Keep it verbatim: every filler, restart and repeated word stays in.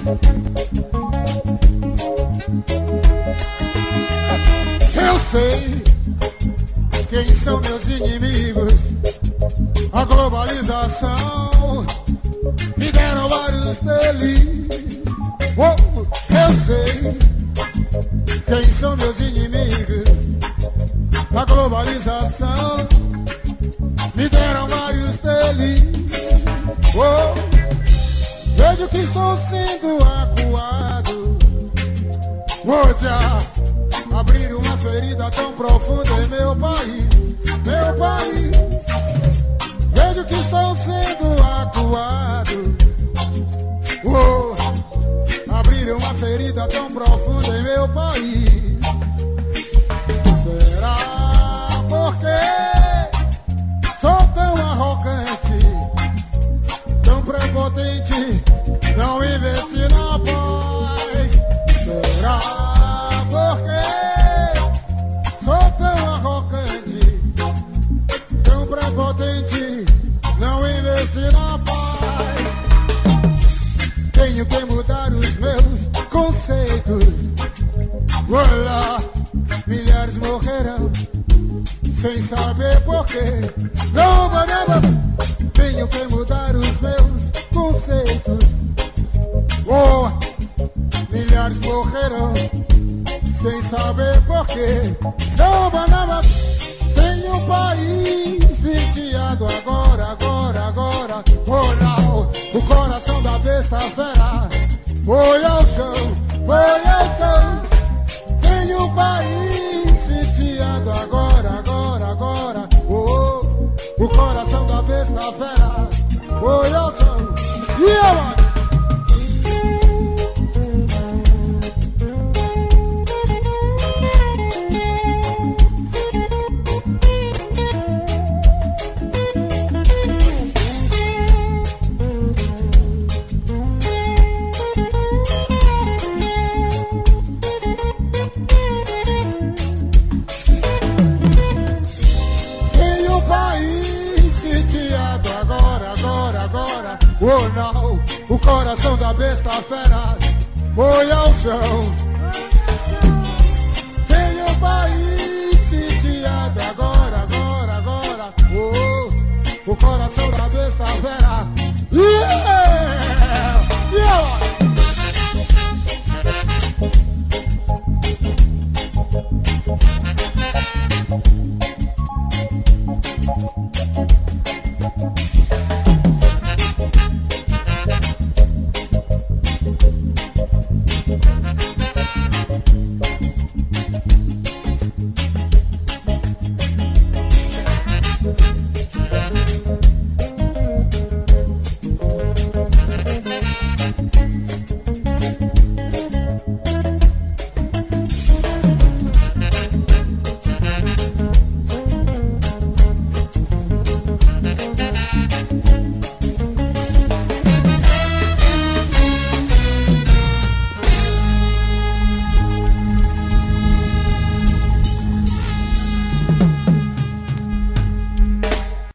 Eu sei quem são meus inimigos. A globalização me deram vários deles. Oh, eu sei quem são meus inimigos. A globalização me deram vários deles. Oh, vejo que estou sendo acuado. Vou já abrir uma ferida tão profunda em meu país, meu país. Vejo que estou sendo acuado. Vou abrir uma ferida tão profunda em meu país. Será porque sou tão arrogante, tão prepotente, não investi na paz? Será porque sou tão arrogante, tão prepotente, não investi na paz? Tenho que mudar os meus conceitos. Olá, milhares morrerão sem saber porquê. Não, não, não. Tenho que mudar os meus conceitos. Oh, milhares morrerão sem saber porquê. Não, não, não. Tenho um país sitiado agora, agora, agora. Oh, não. O coração da besta fera foi ao chão, foi ao chão. Tenho um país sitiado agora, agora, agora. Oh, oh, o coração da besta fera foi ao chão. E eu, oh não, o coração da besta fera foi ao chão. Tenho um país